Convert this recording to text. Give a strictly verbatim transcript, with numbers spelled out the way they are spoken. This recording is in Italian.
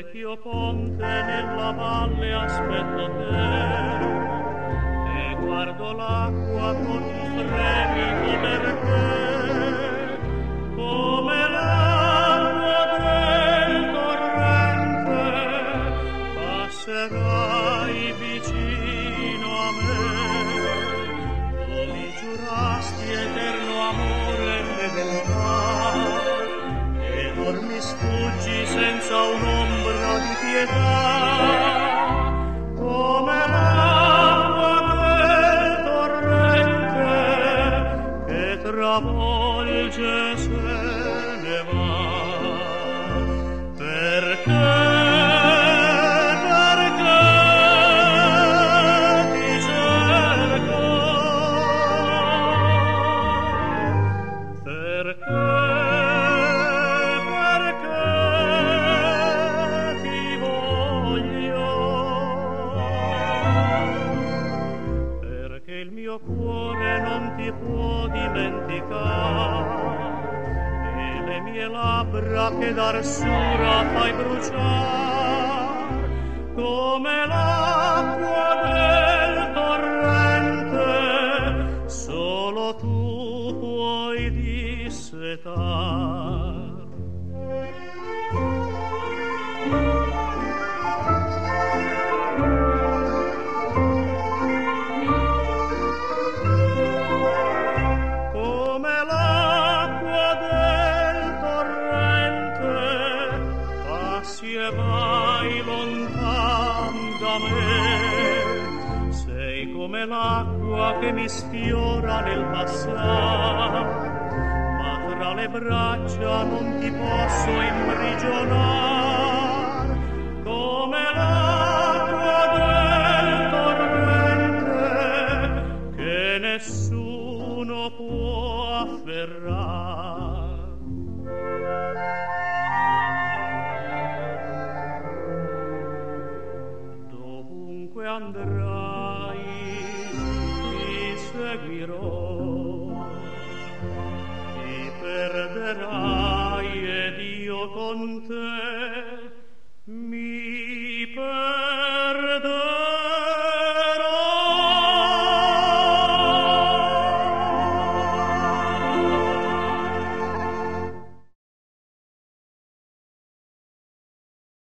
vecchio ponte nella valle aspetto te e guardo l'acqua con un fremito perché come l'acqua del torrente passerai vicino a me. Tu mi giurasti eterno amore e beltà ed or mi sfuggi senza un'ombra di pietà, come l'acqua del torrente che travolge se ne va. Perché? Cuore non ti può dimenticare e le mie labbra che d'arsura fai bruciare come l'acqua del torrente solo tu puoi dissetar. E vai lontan da me, sei come l'acqua che mi sfiora nel passar, ma tra le braccia non ti posso imprigionar, come l'acqua del torrente che nessuno può afferrar. Andrai, ti seguirò, ti perderai ed io con te